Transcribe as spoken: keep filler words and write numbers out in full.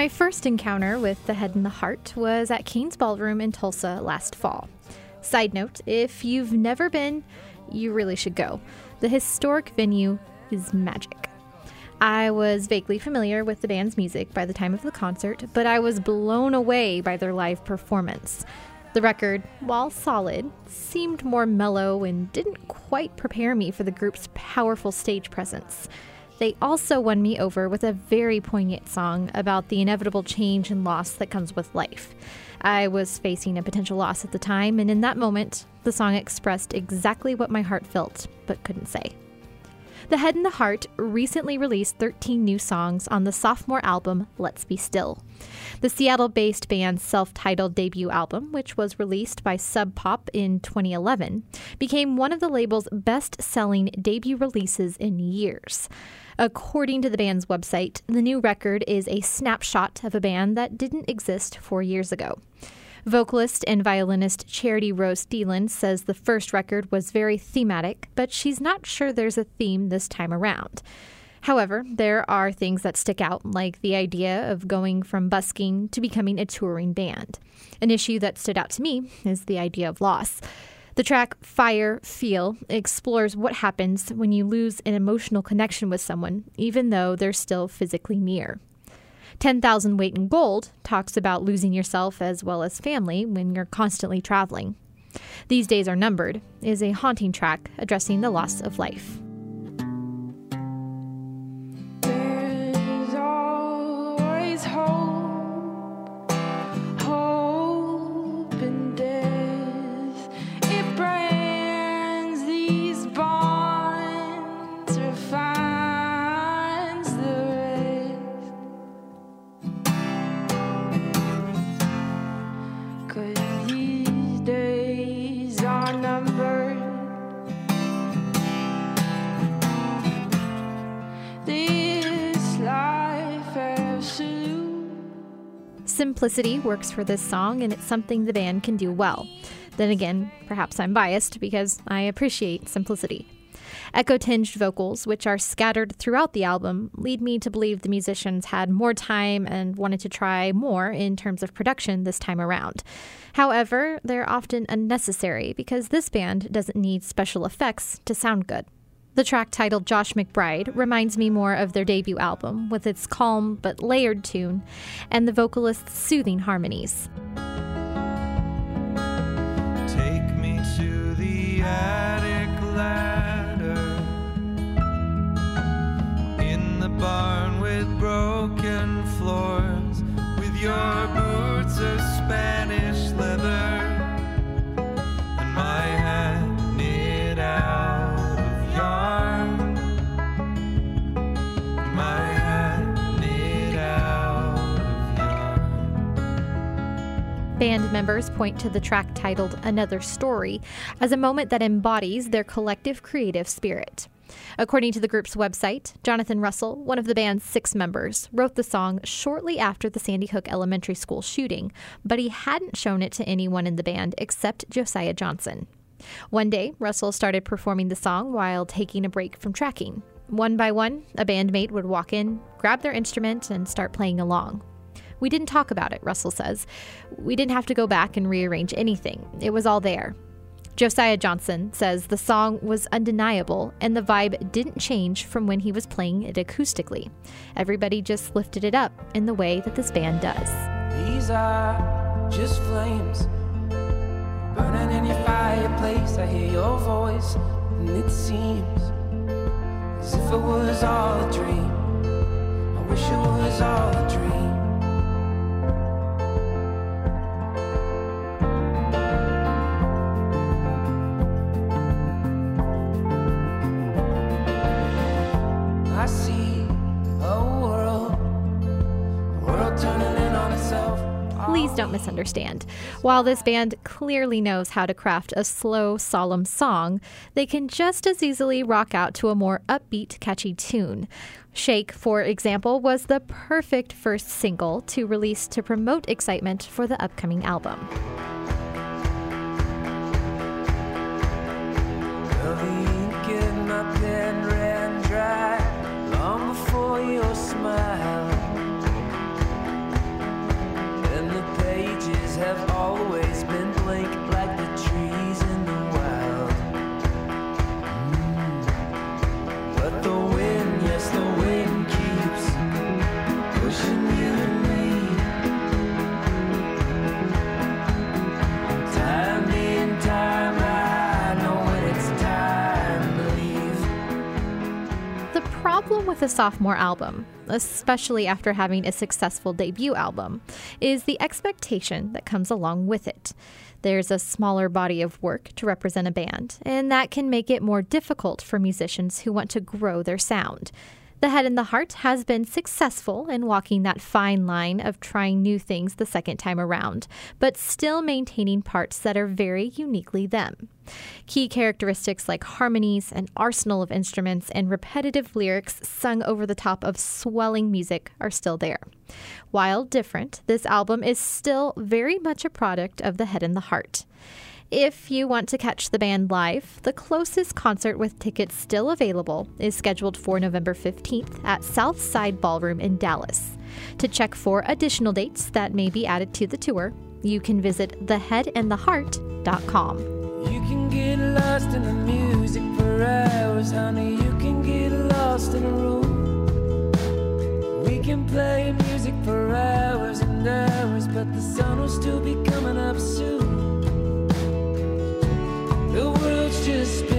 My first encounter with The Head and the Heart was at Kane's Ballroom in Tulsa last fall. Side note, if you've never been, you really should go. The historic venue is magic. I was vaguely familiar with the band's music by the time of the concert, but I was blown away by their live performance. The record, while solid, seemed more mellow and didn't quite prepare me for the group's powerful stage presence. They also won me over with a very poignant song about the inevitable change and loss that comes with life. I was facing a potential loss at the time, and in that moment, the song expressed exactly what my heart felt, but couldn't say. The Head and the Heart recently released thirteen new songs on the sophomore album, Let's Be Still. The Seattle-based band's self-titled debut album, which was released by Sub Pop in twenty eleven, became one of the label's best-selling debut releases in years. According to the band's website, the new record is a snapshot of a band that didn't exist four years ago. Vocalist and violinist Charity Rose Thielen says the first record was very thematic, but she's not sure there's a theme this time around. However, there are things that stick out, like the idea of going from busking to becoming a touring band. An issue that stood out to me is the idea of loss. The track Fire, Feel explores what happens when you lose an emotional connection with someone, even though they're still physically near. ten thousand Weight in Gold talks about losing yourself as well as family when you're constantly traveling. These Days Are Numbered is a haunting track addressing the loss of life. There's always hope, hope in death. It brings these bonds, refines the rest. 'Cause these days are numbered. This life absolute. Simplicity works for this song, and it's something the band can do well. Then again, perhaps I'm biased because I appreciate simplicity. Echo-tinged vocals, which are scattered throughout the album, lead me to believe the musicians had more time and wanted to try more in terms of production this time around. However, they're often unnecessary because this band doesn't need special effects to sound good. The track titled Josh McBride reminds me more of their debut album, with its calm but layered tune and the vocalist's soothing harmonies. Take me to the attic ladder in the barn with broken floors, with your boots of Spanish leather and my hat knit out of yarn, my hat knit out of yarn. Band members point to the track titled Another Story as a moment that embodies their collective creative spirit. According to the group's website, Jonathan Russell, one of the band's six members, wrote the song shortly after the Sandy Hook Elementary School shooting, but he hadn't shown it to anyone in the band except Josiah Johnson. One day, Russell started performing the song while taking a break from tracking. One by one, a bandmate would walk in, grab their instrument, and start playing along. We didn't talk about it, Russell says. We didn't have to go back and rearrange anything. It was all there. Josiah Johnson says the song was undeniable and the vibe didn't change from when he was playing it acoustically. Everybody just lifted it up in the way that this band does. These are just flames burning in your fireplace. I hear your voice, and it seems as if it was all a dream. I wish it was all a dream. I see a world, a world turning in on itself. Please don't misunderstand. While this band clearly knows how to craft a slow, solemn song, they can just as easily rock out to a more upbeat, catchy tune. Shake, for example, was the perfect first single to release to promote excitement for the upcoming album. Well, the ink in my pen ran dry long before your smile. problem with a sophomore album, especially after having a successful debut album, is the expectation that comes along with it. There's a smaller body of work to represent a band, and that can make it more difficult for musicians who want to grow their sound. The Head and the Heart has been successful in walking that fine line of trying new things the second time around, but still maintaining parts that are very uniquely them. Key characteristics like harmonies, an arsenal of instruments, and repetitive lyrics sung over the top of swelling music are still there. While different, this album is still very much a product of The Head and the Heart. If you want to catch the band live, the closest concert with tickets still available is scheduled for November fifteenth at Southside Ballroom in Dallas. To check for additional dates that may be added to the tour, you can visit the head and the heart dot com. You can get lost in the music for hours, honey. You can get lost in a room. We can play music for hours and hours, but the sun will still be coming up soon. The world's just